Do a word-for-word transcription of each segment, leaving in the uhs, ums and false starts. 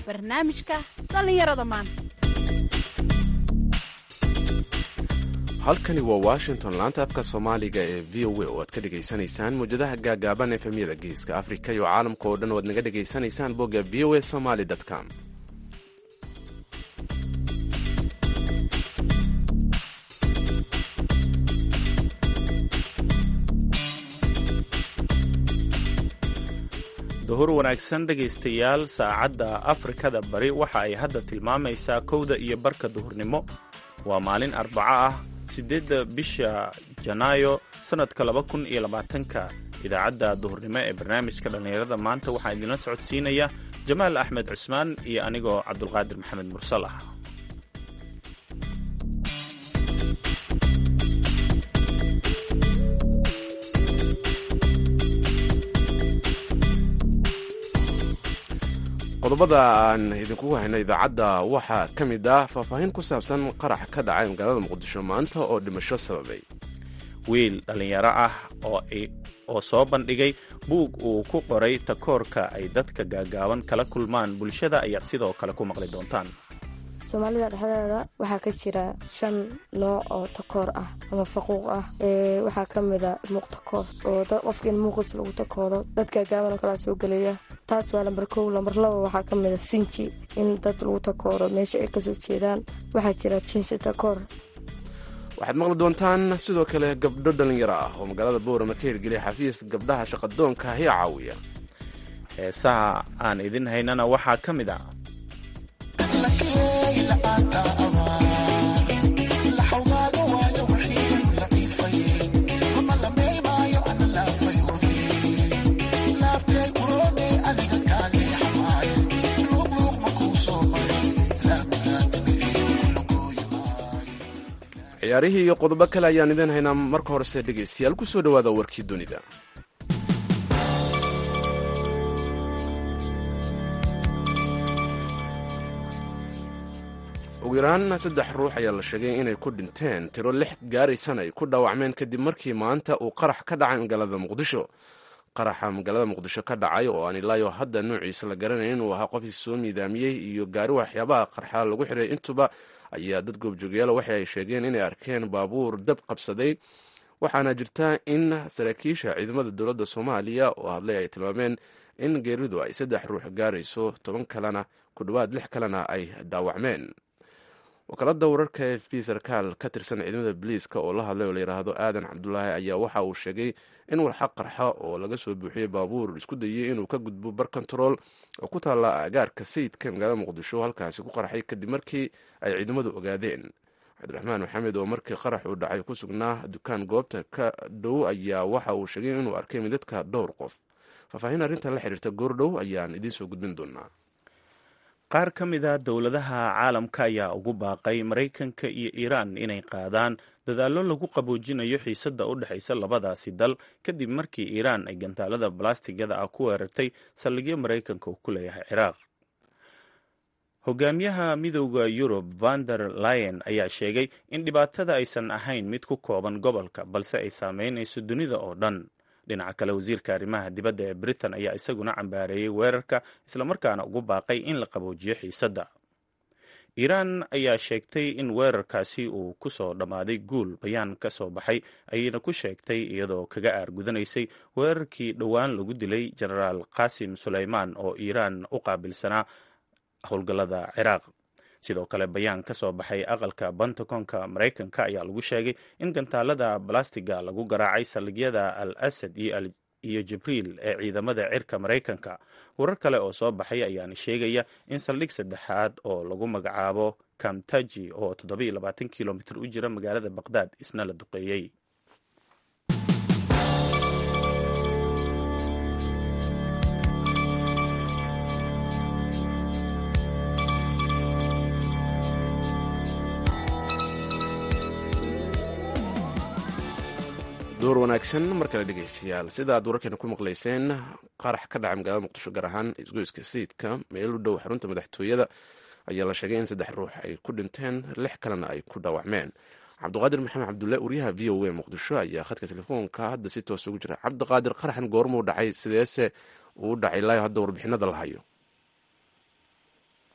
barnaamijka dhallinyarada maanta. halkani waa washington, laanta afka soomaaliga ee v o a oo aad ka dhegaysanaysaan mawjadaha gaagaaban efemyada geeska afrika iyo caalamka oo dhan oo aad naga dhegaysanaysaan bogga v o a somaly com. duhur wanaagsan dhegaystayaal, saacadda afrikada bari waxa ay hadda tilmaamaysaa kowda iyo barka duhurnimo. waa maalin arbaco ah, siddeedda bisha janaayo sannadka laba kun iyo labaatanka. idaacadda duhurnimo ee barnaamijka dhallinyarada maanta waxaa idinla socodsiinaya jamaal axmed cusmaan iyo anigoo cabdulqaadir maxamed mursal ah. qodobada aan idinkugu hayno idaacadda waxaa ka mid ah faahfaahin ku saabsan qarax ka dhacay magaalada muqdisho maanta oo dhimasho sababay. wiil dhallinyaro ah oo soo bandhigay buug uu ku qoray takoorka ay dadka gaagaaban kala kulmaan bulshada ayaad sidoo kale ku maqli doontaan. soomaalida dhexdeeda waxaa ka jira shan nooc oo takoor ah ama faquuq ah. waxaa ka mida muuq takoor oo qofka in muuqiis lagu takooro dadka gaagaaban oo kalaa soo gelaya. taas waa lambar kow. lambar laba waxaa ka mida sinji, in dad lagu takooro meesha ay kasoo jeedaan. waxaa jira jinsi takoor. waxaad maqli doontaan sidoo kale gabdho dhallinyaro ah oo magaalada boorama ka hirgeliya xafiis gabdhaha shaqadoonka ahi caawiya. heesaha aan idin haynana waxaa ka mid ah ciyaarihii iyo qodobo kale ayaan idin haynaa. marka horese dhegaystayaal ku soo dhowaada warkii dunida. ugu yaraan saddex ruux ayaa la sheegay inay ku dhinteen, tiro lix gaaraysana ay ku dhaawacmeen kadib markii maanta uu qarax ka dhacay magaalada muqdisho. qaraxa magaalada muqdisho ka dhacay oo aan ilaayo hadda nuuciisa la garanayn inuu ahaa qofkii soo miidaamiyey iyo gaari waxyaabaha qarxa lagu xiray intuba ayaa dad goobjoogyaal waxa ay sheegeen inay arkeen baabuur dab qabsaday. waxaana jirta in saraakiisha ciidamada dowladda soomaaliya oo hadlay ay tilmaameen in geeridu ay saddex ruux gaarayso, toban kalena ku dhowaad lix kalena ay dhaawacmeen. wakaalada wararka f b sarkaal ka tirsan ciidamada boliiska oo la hadlay oo la yidhaahdo aadan cabdulaahi ayaa waxa uu sheegay in walxa qarxa oo laga soo buuxiyey baabuur isku dayey inuu ka gudbo bar control oo ku taalla agaarka sayidka magaalada muqdisho halkaasi ku qarxay kadib markii ay ciidamadu ogaadeen. cabdiraxmaan maxamed oo markii qarax uu dhacay ku sugnaa dukaan goobta ka dhow ayaa waxa uu sheegay inuu arkay midadka dhowr qof. faahfaahin arrintan la xiriirta goordhow ayaan idiin soo gudbin doonaa. qaar ka mid a dowladaha caalamka ayaa ugu baaqay maraykanka iyo iiraan inay qaadaan dadaallo lagu qaboojinayo xiisadda u dhexaysa labadaasi dal kadib markii iiraan ay gantaalada balastigada ah ku weerartay saldhigyo maraykanka uu ku leeyahay ciraaq. hogaamiyaha midowda yurub vander leyen ayaa sheegay in dhibaatada aysan ahayn mid ku kooban gobolka balse ay saameynayso dunida oo dhan. dhinaca kale wasiirka arrimaha dibadda ee britain ayaa isaguna cambaareeyey weerarka islamarkaana ugu baaqay in la qaboojiyo xiisadda. iiraan ayaa sheegtay in weerarkaasi uu ku soo dhammaaday guul. bayaan ka soo baxay ayayna ku sheegtay iyadoo kaga aargudanaysay weerarkii dhowaan lagu dilay jenaraal qaasim suleymaan oo iiraan u qaabilsanaa howlgallada ciraaq. sidoo kale bayaan ka soo baxay aqalka bantakonka maraykanka ayaa lagu sheegay in gantaalada balastiga lagu garaacay saldhigyada al asad iyo jibriil ee ciidamada cirka maraykanka. warar kale oo soo baxay ayaana sheegaya in saldhig saddexaad oo lagu magacaabo kamtaji oo toddobiyo labaatan kilomitir u jira magaalada baqdaad isna la duqeeyey. door wanaagsan mar kale dhegaystayaal, sida aad wararkeena ku maqlayseen, qarax ka dhacay magaalada muqdisho gaar ahaan isgoyska sayidka meel u dhow xarunta madaxtooyada ayaa la sheegay in saddex ruux ay ku dhinteen, lix kalena ay ku dhaawacmeen. cabdiqaadir maxamed cabdulle wariyaha v o a muqdisho ayaa khadka telefoonka hadda si toos ugu jira. cabdiqaadir, qaraxan goormuu dhacay, sideese uu dhacay ilaa hadda warbixinada la hayo?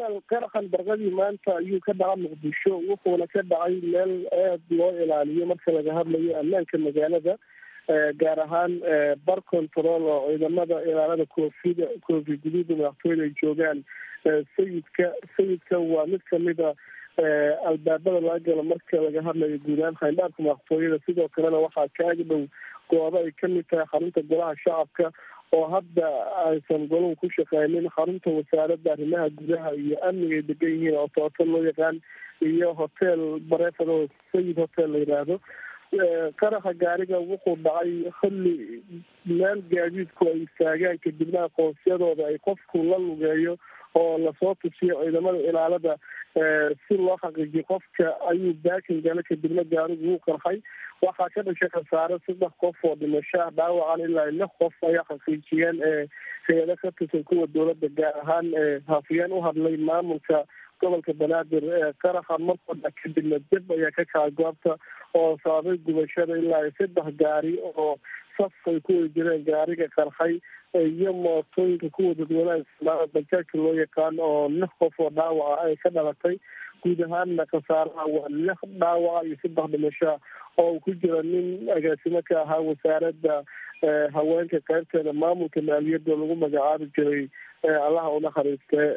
jamaal qaraxan barqadii maanta ayuu ka dhaca muqdisho wuxuuna ka dhacay meel aad loo ilaaliyo marka laga hadlayo ammaanka magaalada gaar ahaan bar control oo ciidamada ilaalada koofida koofi guduuda madaxtooyada ay joogaan. sayidka sayidka waa mid kamid a albaabada laga galo marka laga hadlayo guud ahaan xayndaabka madaxtooyada. sidoo kalena waxaa ka ag dhow goobo ay kamid tahay xarunta golaha shacabka oo hadda aysan goluhu ku shaqeynin, xarunta wasaaradda arrimaha gudaha iyo amniga ay degan yihiin oo tooto loo yaqaan, iyo hotel bareefad oo sayid hotel la yidhaahdo. qaraxa gaariga wuxuu dhacay xilli meel gaadiidku ay istaagaan kadibna aqoonsiyadooda ay qofku la lugeeyo oo lasoo tusiyo ciidamada ilaalada si loo xaqiijiyo qofka ayuu baakin gala kadibna gaarigu wuu qarxay. waxaa ka dhashay khasaare saddex qof oo dhimashaa dhaawacan ilaa lix qof ayaa xaqiijiyeen hay-ada ka tirsan kuwa dowladda gaar ahaan hafiyeen u hadlay maamulka gobolka banaadir. qaraxa markooda kadibna dib ayaa ka kacay goobta oo sababay gubashada ilaa saddex gaari oo saf ay ku wada jireen gaariga qarxay iyo mootooyinka kuwa dadweynaha isticmaala bajaajka loo yaqaan oo lix qof oo dhaawaca ay ka dhalatay. guud ahaanna khasaaraha waa lix dhaawaca iyo saddex dhimashaa oo uu ku jira nin agaasimo ka ahaa wasaaradda haweenka qaybteeda maamulka maaliyadda lagu magacaabi jiray allaha u naxariiste.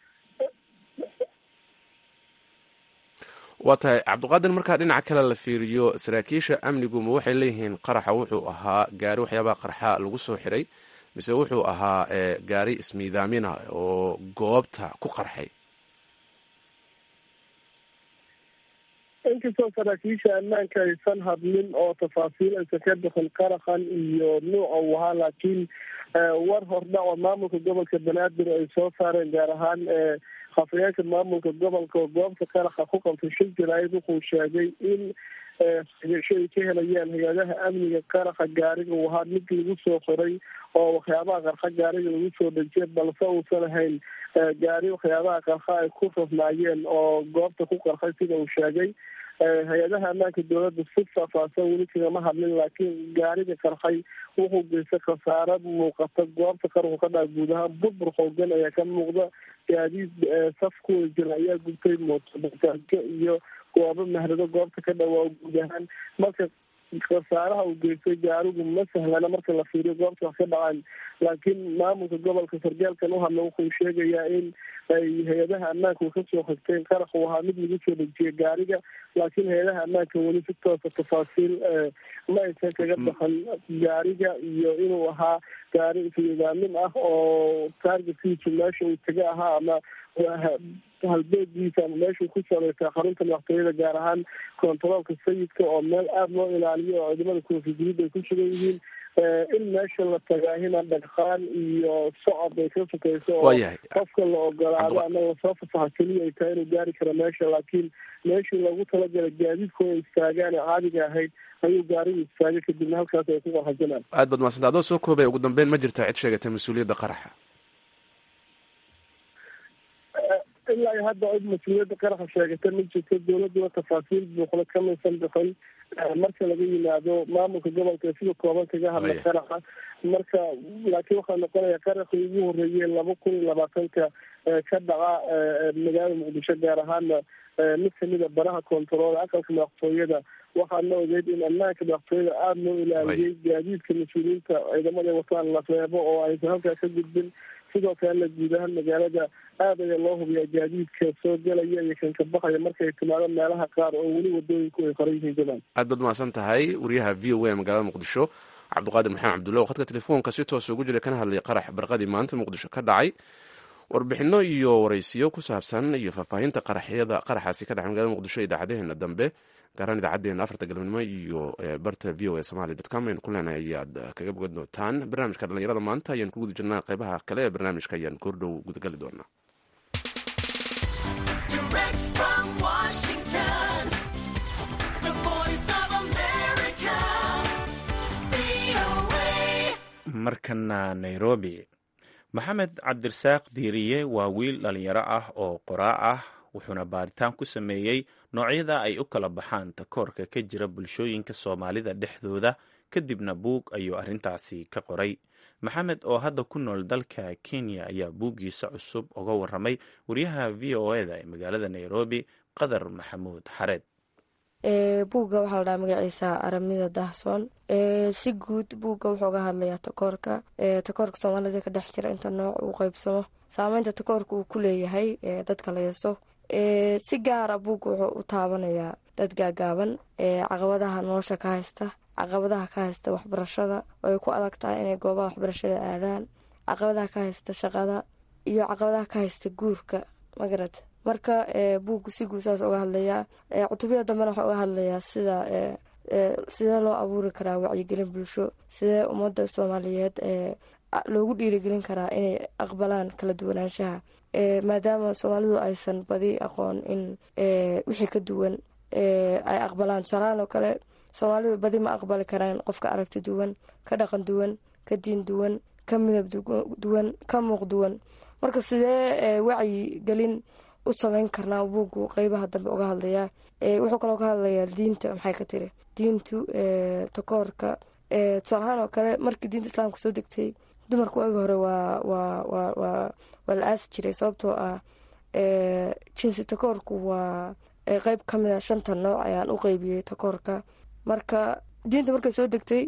waa tahay cabdiqaadir, markaa dhinaca kale la fiiriyo saraakiisha amnigu ma waxay leeyihiin qaraxa wuxuu ahaa gaari waxyaabaha qarxa lagu soo xiray mise wuxuu ahaa gaari ismiidaamina oo goobta ku qarxay? inkastoo saraakiisha ammaanka aysan hadlin oo tafaasiil aysan ka bixin qaraxan iyo nuuca uu ahaa, laakiin war hordhac oo maamulka gobolka banaadir ay soo saareen gaar ahaan hafayeenka maamulka gobolka oo goobta qaraxa ku qabtay shil jaraa'id wuxuu sheegay in xigasho ay ka helayaan hay-adaha amniga qaraxa gaariga uu ahaa mid lagu soo xiray oo waxyaabaha qarxa gaariga lagu soo dhejiyay, balse uusan ahayn gaari waxyaabaha qarxa ay ku rafnaayeen oo goobta ku qarxay sida uu sheegay. hay-adaha ammaanka dowladda si faahfaahsan weli kagama hadlin, laakiin gaariga qarxay wuxuu geystay khasaare muuqata. goobta qarxu ka dhaca guud ahaan burbur xoogan ayaa ka muuqda, gaadiid saf ku wada jira ayaa gubtay, mootobajaajyo iyo goobo mahrado goobta ka dhawaa guud ahaan. marka khasaaraha uu geystay gaarigu ma sahlana marka la fiiriyo goobta wax ka dhacaan, laakiin maamulka gobolka sargaalkan u hadla wuxuu sheegayaa in ay hay-adaha ammaanka kasoo xigteen qarax uu ahaa mid lagu soo dhejiyay gaariga, laakiin hay-adaha ammaanka weli si toosa tafaasiil ma aysan kaga baxan gaariga iyo inuu ahaa gaari isnidaamin ah oo taargetkiisu meesha uu taga ahaa ama halbeegiisa ama meeshuu ku salaysaa xarunta madaxtooyada gaar ahaan kontaroolka sayidka oo meel aada loo ilaaliyo oo ciidamada koofi guduud ay ku sugan yihiin. in meesha la tagaahina dhagqaan iyo socod ay ka sokeyso oo qofka la ogolaado ama lasoo fasaxa keliya ay tahay inuu gaari karo meesha, laakiin meeshii loogu talagalay gaadiidkooda istaagaan ee caadiga ahayd ayuu gaarigu istaagay kadibna halkaas ay ku qarxajinaan. aad baad mahadsanta. adoo soo koobaya ugu dambeyn ma jirtaa cid sheegatay mas-uuliyadda qaraxa? ilaa iyo hadda cid mas-uuliyadda qaraxa sheegata ma jirto. dowladuna tafaasiil buuxda kamaysan bixin marka laga yimaado maamulka gobolka sida kooban kaga hadla qaraxa. marka laakiin waxaa noqonaya qaraxii ugu horeeyey laba kun iyo labaatanka ka dhaca magaalada muqdisho gaar ahaana mid kamida baraha kontarool aqalka madaxtooyada. waxaana ogeyd in ammaanka madaxtooyada aada loo ilaaliyey, gaadiidka mas-uuliyiinta ciidamada wataan la reebo oo aysan halkaa ka gudbin. sidoo kalena guud ahaan magaalada aada ayaa loo hubiyaa gaadiidka soo gelaya iyo kan ka baxaya markay timaado meelaha qaar oo weli wadooyinku ay qoran yihiin jamaan. aad baad mahadsan tahay. wariyaha v o a magaalada muqdisho cabdiqaadir maxamed cabdulla oo khadka telefoonka si toosa ugu jira kana hadlay qarax barqadii maanta muqdisho ka dhacay. warbixino iyo waraysiyo ku saabsan iyo faahfaahinta qaraxyada qaraxaasi ka dhacay magaalada muqdisho idaacadaheena dambe gaaraan idaacadeena afarta galabnimo iyo barta v o a somali dot com aynu ku leenahay ayaad kaga bogan doontaan. barnaamijka dhalinyarada maanta ayaan ku guda jirnaa qeybaha kale ee barnaamijka ayaan koordhow gudagali doonaa. markana nairobi, maxamed cabdirasaaq diiriye waa wiil dhalinyaro ah oo qoraa ah, wuxuuna baaritaan ku sameeyey noocyada ay u kala baxaan takoorka ka jira bulshooyinka soomaalida dhexdooda kadibna buug ayuu arrintaasi ka qoray. maxamed oo hadda ku nool dalka kenya ayaa buuggiisa cusub uga waramay wariyaha v o eda ee magaalada nairobi qadar maxamuud xareed. buugga waxaa la dhaha magaciisa aramida dahsoon. si guud buugga wuxuu ga hadlayaa takoorka takoorka soomaalida ka dhex jira inta nooc uu qeybsamo, saameynta takoorka uu ku leeyahay dadka la yeeso. si gaara buugga wuxuu u taabanayaa dad gaagaaban caqabadaha nolosha ka haysta, caqabadaha ka haysta waxbarashada oo ay ku adag tahay inay goobaha waxbarashada aadaan, caqabadaha ka haysta shaqada iyo caqabadaha ka haysta guurka magarad. marka buuggu si guud saas uga hadlayaa. cutubada dambena waxaa uga hadlayaa sida sidee loo abuuri karaa wacyigelin bulsho, sidee ummadda soomaaliyeed loogu dhiirigelin karaa inay aqbalaan kala duwanaanshaha, maadaama soomaalidu aysan badi aqoon in wixii ka duwan ay aqbalaan. tusaalahaan oo kale soomaalidu badi ma aqbali karaan qofka aragti duwan, ka dhaqan duwan, ka diin duwan, ka midab duwan, ka muuq duwan. marka sidee wacyi gelin u samayn karnaa buuggu qeybaha dambe uga hadlayaa. wuxuu kaloo ka hadlayaa diinta maxay ka tiri diintu takoorka. tusaalahaan oo kale markii diinta islaamka soo degtay dumarku waagi hore waa waa waa waa waa la aasi jiray sababtoo ah jinsi takoorku waa qeyb ka mid a shanta nooc ayaan u qeybiyey takoorka. marka diinta markay soo degtay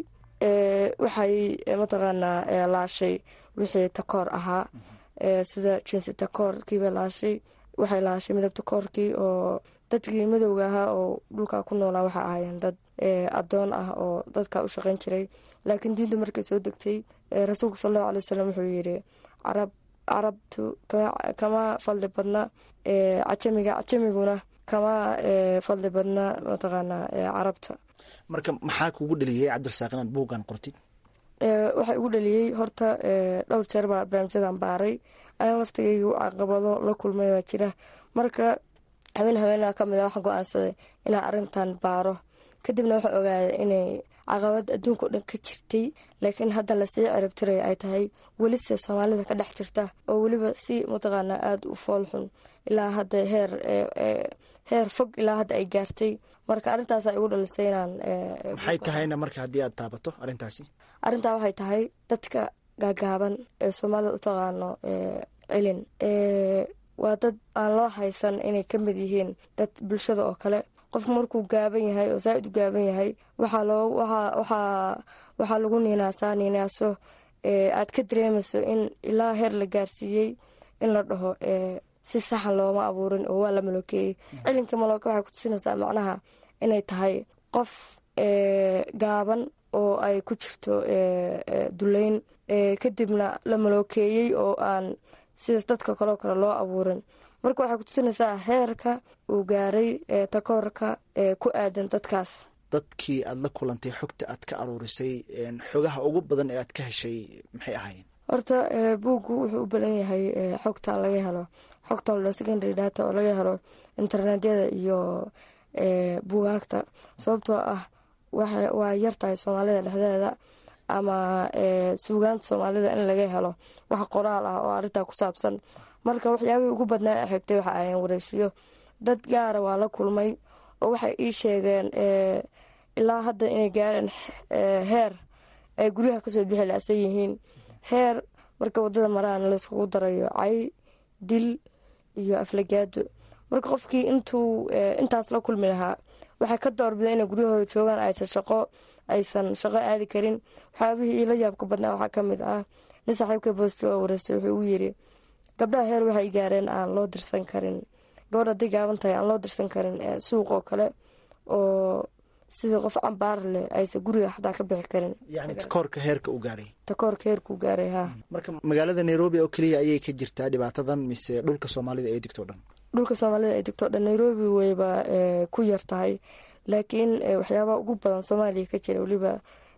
waxay mataqaanaa laashay wixii takoor ahaa sida jinsi takoorkiibay laashay, waxay laashay midab takoorkii oo dadkii madowga ahaa oo dhulkaa ku noolaa waxay ahaayeen dad adoon ah oo dadkaa u shaqayn jiray. laakiin diintu markay soo degtay rasuulku sal allahu alay wasalam wuxuu yidhi carab carabtu kama fadli badna cajamiga, cajamiguna kama fadli badna mataqaanaa carabta. marka maxaa kugu dheliyey cabdirasaaq inaad buuggan qortid? waxaa igu dheliyey horta dhowr jeer baa barnaamijyadan baaray, ana laftigaygu caqabado la kulmay baa jira. marka habeen habeenaa ka mid a waxaan go-aansaday inaan arrintan baaro. kadibna waxaa ogaaday inay caqabad adduunka o dhan ka jirtay, laakiin hadda lasii ciribtiray ay tahay welise soomaalida ka dhex jirta oo weliba si mataqaanaa aada u foolxun ilaa hadda heer heer fog ilaa hadda ay gaartay. marka arrintaasa igu dhalisay inaan maxay tahayna marka haddii aad taabato arrintaasi? arrintaa waxay tahay dadka gaagaaban ee soomaalida u taqaano cilin waa dad aan loo haysan inay ka mid yihiin dad bulshada oo kale. qofku markuu gaaban yahay oo zaa-id u gaaban yahay waxaa loo waaa waaa waxaa lagu niinaasaa niinaaso aad ka dareemayso in ilaa heer la gaarsiiyey in la dhaho si saxan looma abuurin oo waa la malookeeyey. cilinka malooke waxay kutusinaysaa macnaha inay tahay qof gaaban oo ay ku jirto duleyn kadibna la malookeeyey oo aan sidaas dadka kaloo kale loo abuurin. marka waxay kutusinaysaa heerka uu gaaray takoorka ku aadan dadkaas. dadkii aada la kulantay xogta aad ka aruurisay xogaha ugu badan ee aad ka heshay maxay ahaayeen? horta buuggu wuxuu u badan yahay xogta laga helo xogta lo secondary data oo laga helo internetyada iyo buugaagta, sababtoo ah waa yartahay soomaalida dhexdeeda ama suugaanta soomaalida in laga helo wax qoraal ah oo arrintaa ku saabsan. marka waxyaabihii ugu badnaa a xigtay waxa ahayn wareysiyo dad gaara waa la kulmay oo waxay ii sheegeen ilaa hadda inay gaareen heer ay guryaha kasoo bixi laasan yihiin, heer marka wadada maraan layskugu darayo cay, dil iyo aflagaado. marka qofkii intuu intaas la kulmi lahaa waxay ka doorbida inay guryahooda joogaan, aysan shaqo aysan shaqo aadi karin. waxyaabihii iila yaabka badnaa waxaa ka mid ah nin saaxiibka boos jooga wareystay wuxuu ugu yiri gabdhaha heer waxay gaareen aan loo dirsan karin, gabadha haday gaaban tahay aan loo dirsan karin suuq oo kale oo sidii qof cambaar leh aysan guriga xataa ka bixi karin. yani takoorka heerka u gaaray takoorka heerka u gaaray ha. marka magaalada nairobi oo keliya ayay ka jirtaa dhibaatadan mise dhulka soomaalida ay degto dhan? dhulka soomaalida ay degto dhan nairobi wayba ku yar tahay, laakiin waxyaabaha ugu badan soomaaliya ka jira weliba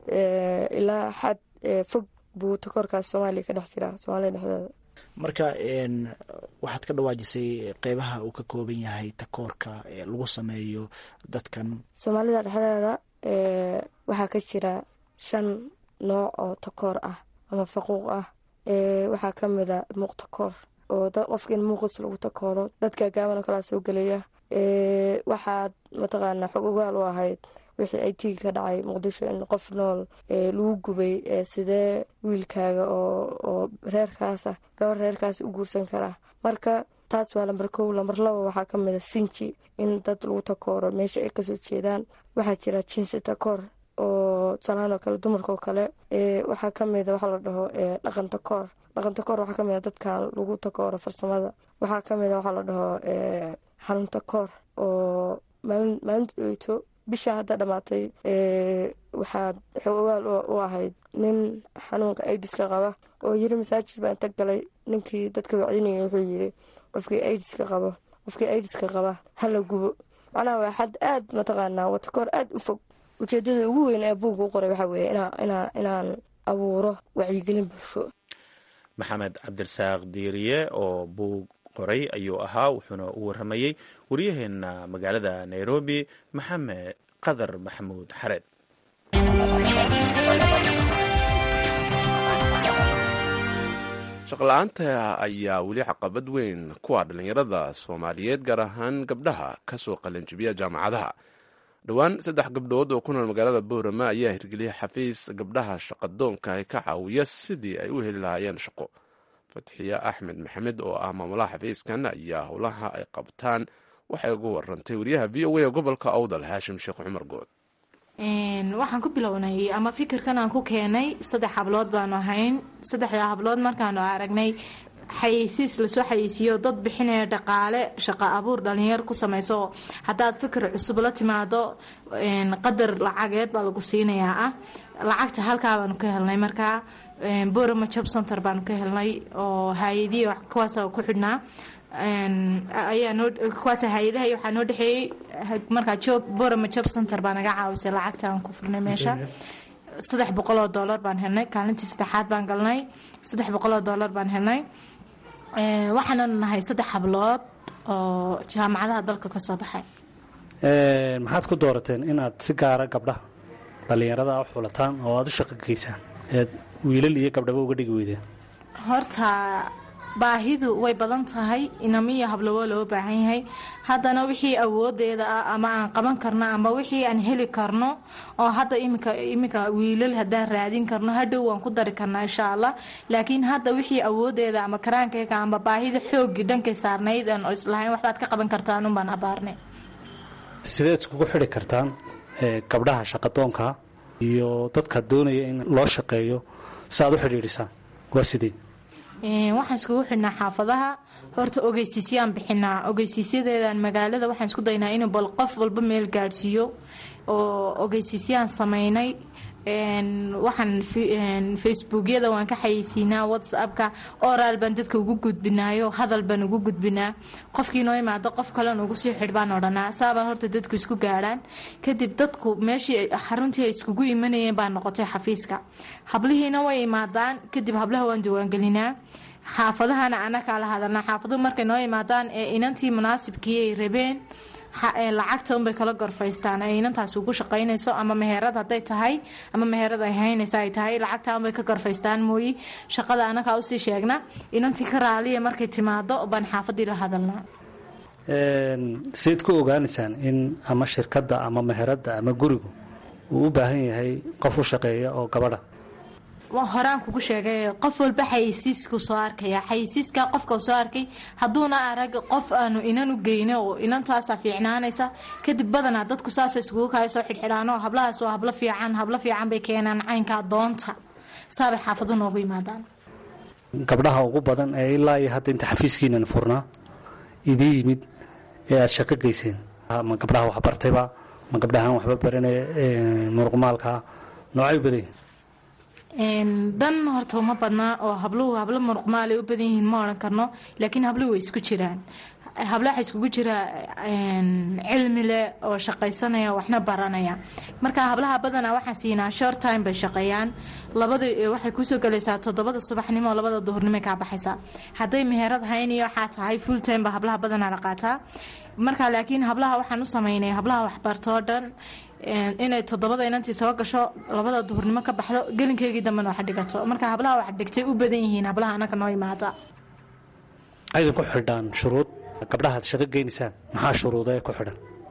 ilaa xad fog buu takoorkaas soomaaliya ka dhex jiraa soomaalida dhexdeeda. marka waxaad ka dhawaajisay qeybaha uu ka kooban yahay takoorka lagu sameeyo dadkan soomaalida dhexdeeda. waxaa ka jira shan nooc oo takoor ah ama faquuq ah. waxaa ka mid a muuq takoor oo qofka in muuqis lagu takooro, dadka gaaban oo kalaa soo gelaya. waxaad mataqaanaa xog ogaal u ahayd wixii ay tigi ka dhacay muqdisho in qof nool lagu gubay sidee wiilkaaga oo reerkaas ah gabar reerkaas u guursan karaa. marka taas waa lambar kow. lambar laba waxaa ka mid a sinji in dad lagu takooro meesha ay kasoo jeedaan. waxaa jira jinsi takoor oo tusaalahaan oo kale dumarka oo kale waxaa ka mid a waxaa la dhaho dhaqan takoor. dhaqan takoor waxaa ka mid a dadkan lagu takooro farsamada. waxaa ka mid a waxaa la dhaho xanuun takoor oo maalinta dhoweyto bisha hadda dhamaatay waxaa xoogaal u ahayd nin xanuunka aidiska qaba oo yiri masaajid baan tag galay. ninkii dadka wacdinaya wuxuu yiri qofkii aidiska qabo qofkii aidiska qaba hala gubo. macnaha waa xad aad mataqaanaa watakoor aad u fog. ujeedada ugu weyn ee buugga u qoray waxaa weeye inaan abuuro wacyigelin bulsho. maxamed cabdirasaaq diiriye oo buug qoray ayuu ahaa, wuxuuna u waramayey waryaheena magaalada nairobi maxamed qadar maxamuud xareed. shaqla-aanta ayaa weli caqabad weyn kuwa dhallinyarada soomaaliyeed gaar ahaan gabdhaha ka soo qalinjibiya jaamacadaha. dhowaan saddex gabdhood oo ku nool magaalada boorama ayaa hirgeliyay xafiis gabdhaha shaqadoonka ay ka caawiya sidii ay u heli lahaayeen shaqo. fatxiye axmed maxamed oo ah maamulaha xafiiskan ayaa howlaha ay qabtaan waxay uga warantay wariyaha v o a gobolka awdal haashim sheekh cumar good. waxaan ku bilownay ama fikirkan aan ku keenay saddex hablood baanu ahayn. saddexdaa hablood markaanu aragnay xayeysiis lasoo xayeysiiyo dad bixinaya dhaqaale shaqo abuur dhalinyar ku samayso haddaad fikir cusub la timaado qadar lacageed baa lagu siinayaa ah. lacagta halkaa baanu ka helnay. markaa borama job center baanu ka helnay oo hay-adihi kuwaas ku xidhnaa ayaa noo kuwaas hay-adaha waxaa noo dhexeeyey. markaa job borama job center baa naga caawisay lacagta aan ku furnay meesha. saddex boqol oo dollar baan helnay. kaalintii saddexaad baan galnay. saddex boqol oo dollar baan helnay. waxaana nahay saddex hablood oo jaamacadaha dalka ka soo baxay. maxaad ku doorateen inaad si gaara gabdhaha dhallinyarada u xulataan oo aada u shaqo geysaan eed wiilal iyo gabdhaba uga dhigi weydeen? horta baahidu way badan tahay. inamiyo hablowo loo baahan yahay. haddana wixii awoodeeda ah ama aan qaban karno ama wixii aan heli karno oo hadda iminka iminka wiilal haddaan raadin karno hadhow waan ku dari karnaa insha allah. laakiin hadda wixii awoodeeda ama karaankayga ama baahida xooggii dhankay saarnayd aan islahayn waxbaad ka qaban kartaan unbaan abaarnay. sideed iskugu xidhi kartaan gabdhaha shaqadoonka iyo dadka doonaya in loo shaqeeyo si aad u xidhiidhisaan? waa sidee? waxaan iskugu xidhnaa xaafadaha. horta ogeysiisyaan bixinaa. ogeysiisyadeedaan magaalada waxaan isku daynaa inuu bal qof walba meel gaadhsiiyo oo ogeysiisyaan samaynay. waxaan facebookyada waan ka xayeysiinaa, whatsappka oraal baan dadka ugu gudbinaayo hadal baan ugu gudbinaa. qofkii noo imaado qof kalen ugu sii xidh baan odhanaa. saabaan horta dadku isku gaadhaan. kadib dadku meeshii xaruntii ay iskugu imanayeen baa noqotay xafiiska. hablihiina way imaadaan. kadib hablaha waan diiwaangelinaa. xaafadahana anakaa la hadalnaa. xaafaduhu markay noo imaadaan ee inantii munaasibkii ay rabeen lacagta unbay kala gorfaystaan ay inantaas ugu shaqaynayso ama meherad hadday tahay ama meherad ay haynaysa ay tahay lacagta unbay ka gorfaystaan mooyi. shaqada anakaa usii sheegna. inantii ka raaliya markay timaado baan xaafadii la hadalnaa. sidayd ku ogaanaysaan in ama shirkadda ama meheradda ama gurigu uu u baahan yahay qof u shaqeeya oo gabadha? horaan kugu sheegay qof walba xayeysiisku soo arkaya. xayeysiiska qofka soo arkay hadduuna arag qof aanu inan u geyno oo inantaasa fiicnaanaysa kadib badanaa dadku saasa iskugu kaya soo xidhxidhaan oo hablahaas waa hablo fiican hablo fiican bay keenaan caynkaa doonta saabay xaafadu noogu yimaadaan. gabdhaha ugu badan ee ilaa iyo hadda inta xafiiskiinan furnaa idin yimid ee aada shaqo geyseen ma gabdhaha waxbartayba ma gabdhahaan waxba baranaya muruqmaalka noocay u badan yihiin? dan horta uma badnaa oo habluhu hablo muruqmaal ay u badan yihiin ma odhan karno. laakiin habluhu way isku jiraan. habla waxa iskugu jira cilmi leh oo shaqaysanaya waxna baranaya. marka hablaha badanaa waxaan siinaa short time bay shaqeeyaan. labada waxay kusoo galaysaa toddobada subaxnimo labada duhurnimo kaa baxaysaa. hadday meherad hayn iyo waxaa tahay full time ba hablaha badanaa la qaataa. marka laakiin hablaha waxaan u samaynay hablaha waxbartoo dhan inay toddobada inantii soo gasho labada duhurnimo ka baxdo gelinkeygii dambena wax dhigato. marka hablaha wax dhigtay u badan yihiin hablaha anaka noo imaada. aydan ku xidhaan shuruud gabdhahaad shaqo geynaysaan maxaa shuruuda ee ku xidhan?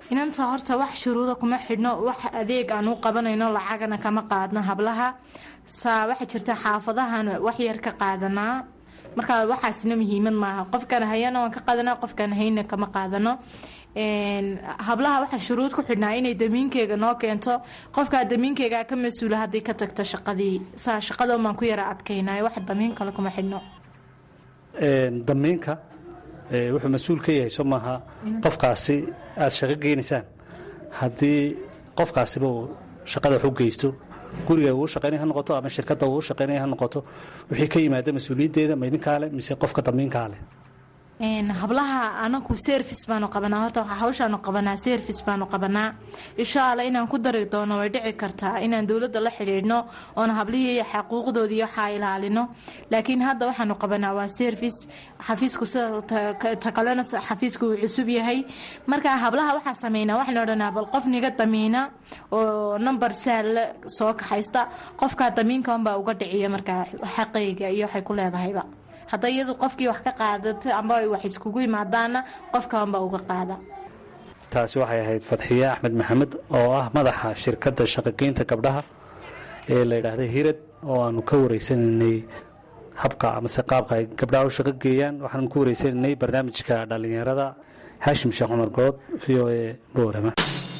inanta horta wax shuruuda kuma xidhno, wax adeeg aan u qabanayno lacagana kama qaadno hablaha. saa waxaa jirta xaafadahan wax yar ka qaadanaa, marka waxaasna muhiimad maaha. qofkan hayana waan ka qaadanaa, qofkan hayna kama qaadano. hablaha waxaa shuruud ku xidhnaa inay damiinkeyga noo keento, qofkaa damiinkeyga ka mas-uula haddii ka tagto shaqadii. saa shaqadan baan ku yara adkaynay, wax damiin kale kuma xidhno. damiinka wuxuu mas-uul ka yahay soo maaha qofkaasi aad shaqo geynaysaan. haddii qofkaasiba uu shaqada wax u geysto, guriga uu shaqaynaya ha noqoto ama shirkadda uu shaqaynaya ha noqoto, wixii ka yimaada mas-uuliyaddeeda ma idinkaa leh mise qofka damiinkaa leh? hablaha anaku service baanu qabanaa, horta hawshaanu qabanaa service baanu qabanaa. insha alla inaan ku dari doono way dhici kartaa inaan dowladda la xidhiidhno oona hablihii xaquuqdoodii waxaa ilaalino, laakiin hadda waxaanu qabanaa waa service. xafiisku sida ta kalena xafiisku uu cusub yahay, marka hablaha waxaa sameynaa waxaan odhanaa bal qof niga damiina oo number saal soo kaxaysta, qofkaa damiinkanbaa uga dhiciya markaa xaqayga iyo waxay ku leedahayba. hadda iyadu qofkii wax ka qaadato amba ay wax iskugu yimaadaana qofkaanbaa uga qaada. taasi waxay ahayd Fadxiye Axmed Maxamed oo ah madaxa shirkadda shaqageynta gabdhaha ee la yidhaahda Hirad, oo aanu ka wareysanaynay habka amase qaabka ay gabdhaha u shaqo geeyaan. waxaanu ku wareysanaynay barnaamijka dhalinyarada. Haashim Sheekh Cumar Good, V O A Boorama.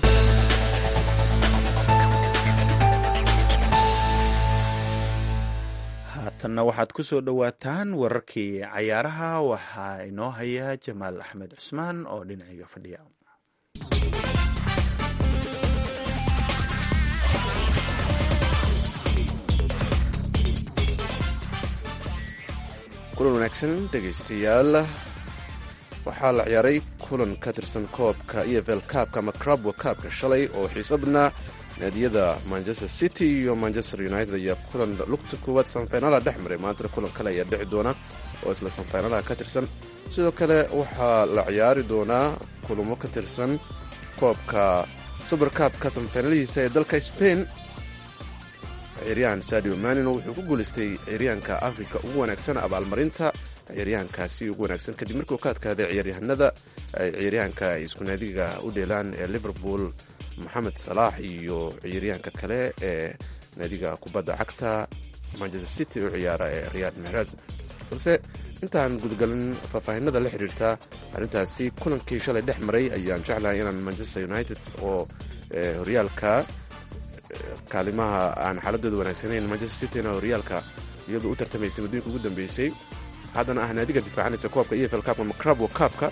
tanna waxaad ku soo dhowaataan wararkii cayaaraha. waxaa inoo haya Jamaal Axmed Cusmaan oo dhinacayga fadhiya. kulan wanaagsan dhegaystayaal. waxaa la ciyaaray kulan ka tirsan koobka E F L Cup-ka ama Carabao Cup-ka shalay oo xiisabna naadiyada Manchester City iyo Manchester United ayaa kulan lugta koowaad sanfaynaalaha dhex maray. maanta kulan kale ayaa dhici doona oo isla sanfaynaalaha ka tirsan. sidoo kale waxaa la ciyaari doonaa kulamo ka tirsan koobka Super Cup-ka sanfaynaalihiisa ee dalka Spain. ciyaaryahan Sadio Mane wuxuu ku guuleystay ciyaaryahanka Afrika ugu wanaagsan abaalmarinta ciyaaryahankaasi ugu wanaagsan kadib markii uu ka adkaaday ciyaaryahanada ciyaaryahanka ay isku naadiga u dheelaan ee Liverpool Mohamed Salah iyo ciyaaryahanka kale ee naadiga kubadda cagta Manchester City u ciyaara ee Riyad Mahrez. balse intaan gudgalin faahfaahinada la xiriirta arrintaasi kulankii shalay dhex maray ayaan jeclahay inaan Manchester United oo horyaalka kaalimaha aan xaaladooda wanaagsanayn, Manchester City-na horyaalka iyadoo u tartamaysay muddooyinka ugu dambeysay, haddana ah naadiga difaacanaysa koobka E F L Cup ama Carabao Cup-ka,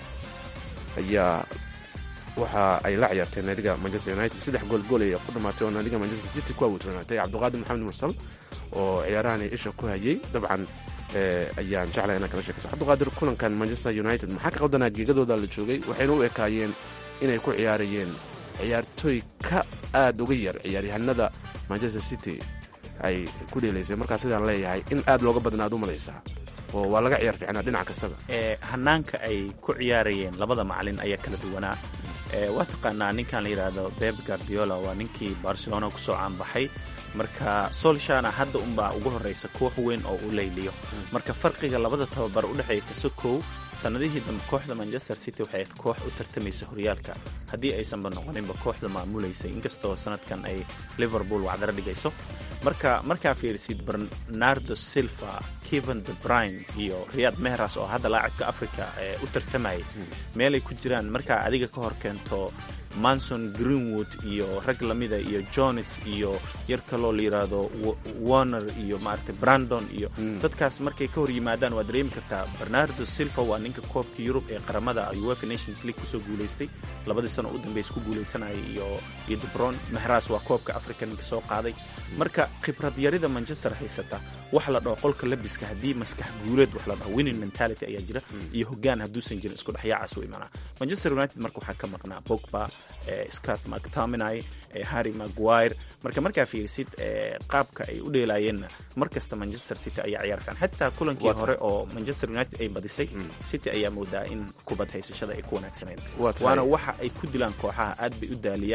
ayaa waxa ay la ciyaartay naadiga Manchester United. saddex gool gool ay ku dhamaatay oo naadiga Manchester City ku awoodsanaatay. Cabdiqaadir Maxamed Mursal oo ciyaarahan isha ku hayay dabcan ayaan jeclahay inaan kala sheekayso. Cabdiqaadir, kulankan Manchester United maxaa ka qaldanaa geegadooda la joogay? waxayna u ekaayeen inay ku ciyaarayeen ciyaartooy ka aad uga yar ciyaaryahanada Manchester City ay ku dheelaysay. markaa sidaan leeyahay in aad looga badnaad u malaysaa oo waa laga ciyaar fiicnaa dhinac kastaba. hanaanka ay ku ciyaarayeen labada macalin ayaa kala duwanaa. waa taqaanaa ninkan la yidhaahdo Pep Guardiola waa ninkii Barcelona ku soo caanbaxay, marka Solskjaer hadda unbaa ugu horeysa koox weyn oo u leyliyo. marka farqiga labada tababar u dhexeeya kasokow sanadihii dambe kooxda Manchester City waxay ahayd koox u tartamaysa horyaalka haddii aysanba noqoninba kooxda maamulaysa, inkastoo sanadkan ay Liverpool wacdara dhigayso. marka markaa fiirisid Bernardo Silva, Kevin De Bruyne iyo Riyad Mahrez oo hadda laacibka Africa ee u tartamayay meelay ku jiraan, markaa adiga ka hor keento Mason Greenwood iyo rag lamida iyo Jones iyo yar kaloo la yiraahdo Warner iyo maaragtay Brandon iyo mm. dadkaas markay ka hor yimaadaan waa dareemi kartaa. Bernardo Silva waa ninka koobka Europe ee qaramada UEFA Nations League kusoo guuleystay labadii sano u dambeysay ku guuleysanayay iyo iyo De Bruyne. Mahrez waa koobka Africa ninka soo qaaday. marka khibrad yarida Manchester haysata wax la dhaho qolka labiska haddii maskax guuleed wax la dhaho winning mentality ayaa jira mm. iyo hoggaan hadduusan jirin isku dhexyaacaas u imanaa. Manchester United marka waxaa ka maqnaa Pogba, Eh, Scott McTominay, eh, Harry Maguire. marka markaa fiirisid eh, qaabka ay u dheelaayeenna markasta Manchester City ayaa ciyaar fiican. xataa kulankii hore oo Manchester United ay badisay mm. City ayaa moodaa in kubad haysashada ay ku wanaagsaneyd, waana waxa ay ku dilaan kooxaha aad bay u daaliyaan.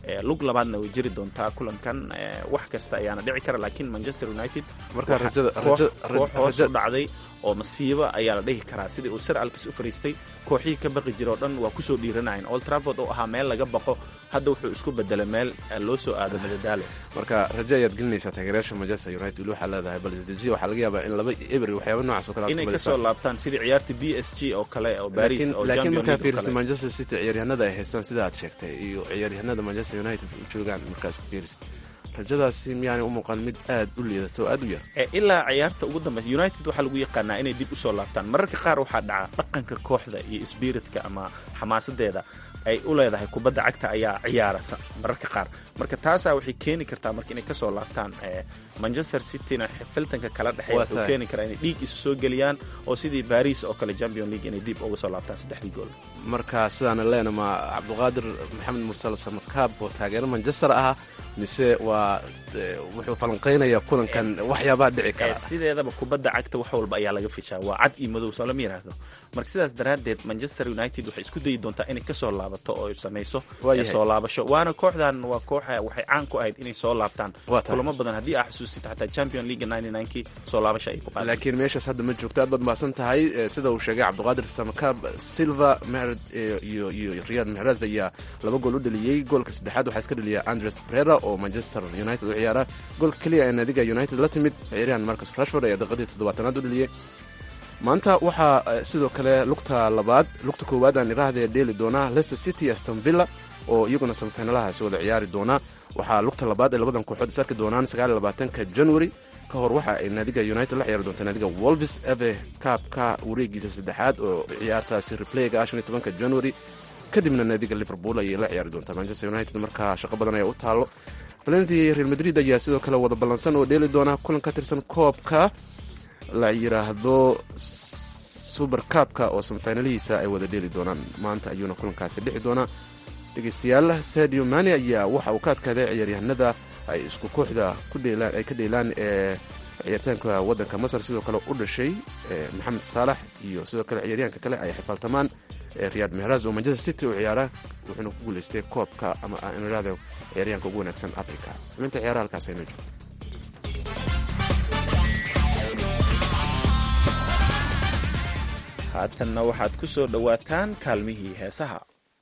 lug labaadna way jiri doontaa kulankan. wax kasta ayaana dhici kara, laakiin Manchester United marka rajada koox hoos u dhacday oo masiibo ayaa la dhihi karaa. sidii uu Sir Alex u fariistay kooxihii ka baqi jira oo dhan waa kusoo dhiiranayeen. Old Trafford oo ahaa meel laga baqo hadda wuxuu isku bedelay meel loo soo aado madadaalo. marka rajo ayaad gelinaysaa taageerayaasha Manchester United waxaa leedahay balsdeji waxaa laga yaabaa in laba eber waxyaabo noocaas oo kale inay ka soo laabtaan sidii ciyaarta B S G oo kale oo Paris oo laakiin markaa fiirsa Manchester City ciyaaryahanada ay haystaan sida aad sheegtay iyo ciyaaryahanada Manchester United u joogaan markaas ku fiirsa rajadaasi miyaanay u muuqan mid aad u liidato aad u yar. ilaa ciyaarta ugu dambaysa United waxaa lagu yaqaanaa inay dib u soo laabtaan. mararka qaar waxaa dhaca dhaqanka kooxda iyo spiritka ama xamaasadeeda ay u leedahay kubadda cagta ayaa ciyaaraysa mararka qaar. marka taasaa waxay keeni kartaa marka inay ka soo laabtaan. Manchester Cityna xifiltanka kala dhexeeya wuxuu keeni karaa inay dhiig isu soo geliyaan oo sidii Paris oo kale Champions League inay dib uga soo laabtaan saddexdii gool. marka sidaana leena ma Cabdiqaadir Maxamed Mursal Samakaab oo taageero Manchester ah mise waa wuxuu falanqeynayaa kulankan waxyaabaha dhici kara. sideedaba kubadda cagta wax walba ayaa laga fishaa, waa cad iyo madow soo lama yiraahdo. marka sidaas daraaddeed Manchester United waxay isku dayi doontaa inay ka soo laabato oo ay samayso soo laabasho. waana kooxdan waa kooxa waxay caan ku ahayd inay soo laabtaan kulamo badan. haddii aad xasuustid xataa Champions League ninety-nine-kii soo laabasho ay ku qaadeen. laakiin meeshaas hadda ma joogto. aad baad mahadsan tahay. sida uu sheegay Cabdiqaadir Samakaab, Silva Mahrez iyo iyo Riyad Mahrez ayaa laba gool u dhaliyay. goolka saddexaad waxaa iska dhaliyay Andres Pereira oo Manchester United u ciyaara. goolka kaliya ee naadiga United la timid ciyaaryahan Marcus Rashford ayaa daqiiqadii toddobaatanaad u dhaliyay. maanta waxaa sidoo kale lugta labaad lugta koowaad aan iraahday dheeli doonaa Leicester City Aston Villa oo iyaguna semifinalahaasi wada ciyaari doona. waxaa lugta labaad ee labadan kooxood is arki doonaan sagaal iyo labaatanka January. ka hor waxa ay naadiga United la ciyaari doonta naadiga Wolves F A Cup-ka wareegiisa saddexaad oo ciyaartaasi replayga shan iyo tobanka January. kadibna naadiga Liverpool ayay la ciyaari doontaa. Manchester United markaa shaqo badan ayaa u taalo. Valencia iyo Real Madrid ayaa sidoo kale wada ballansan oo dheeli doona kulan ka tirsan koobka la yiraahdo Super Cup-ka oo semifinalihiisa ay wada dheeli doonaan. maanta ayuuna kulankaasi dhici doonaa. dhegeystayaal, Sadio Mane ayaa waxa uu ka adkaaday ciyaaryahanada ay isku kooxda ku dheelaan ay ka dheelaan ee ciyaartaanka waddanka Masar sidoo kale u dhashay Mohamed Salah iyo sidoo kale ciyaaryahanka kale ay xifaaltamaan Riyad Mahrez oo Manchester City u ciyaara wuxuuna ku guuleystay koobka ama aan iraahdo ciyaaryahanka ugu wanaagsan Afrika. inta ciyaaraha halkaas aynu joogto. haatanna waxaad ku soo dhowaataan kaalmihii heesaha.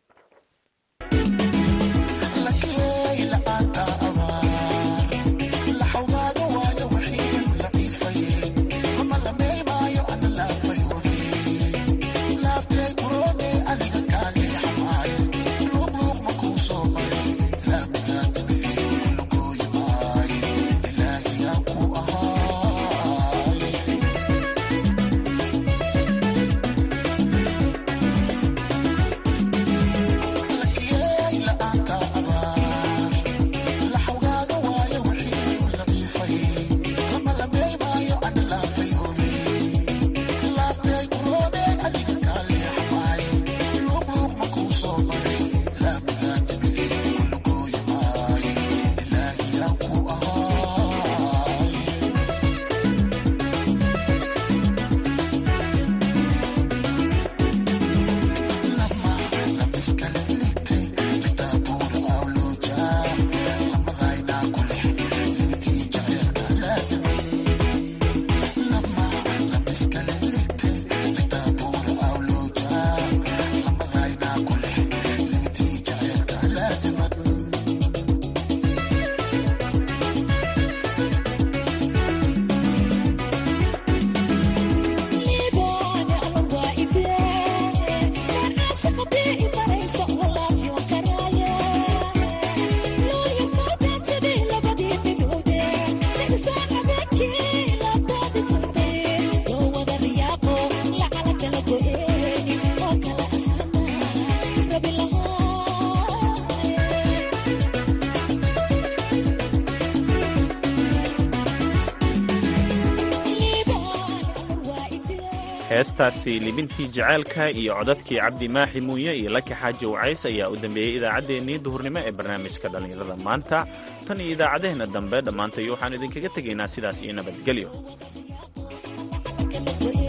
heestaasi libintii jaceylka iyo codadkii cabdi maaxi muuye iyo laki xaaji wacays ayaa u dambeeyey idaacaddeenii duhurnimo ee barnaamijka dhallinyarada maanta. tan iyo idaacadaheenna dambe dhammaantay waxaan idinkaga tegaynaa sidaas iyo nabadgelyo.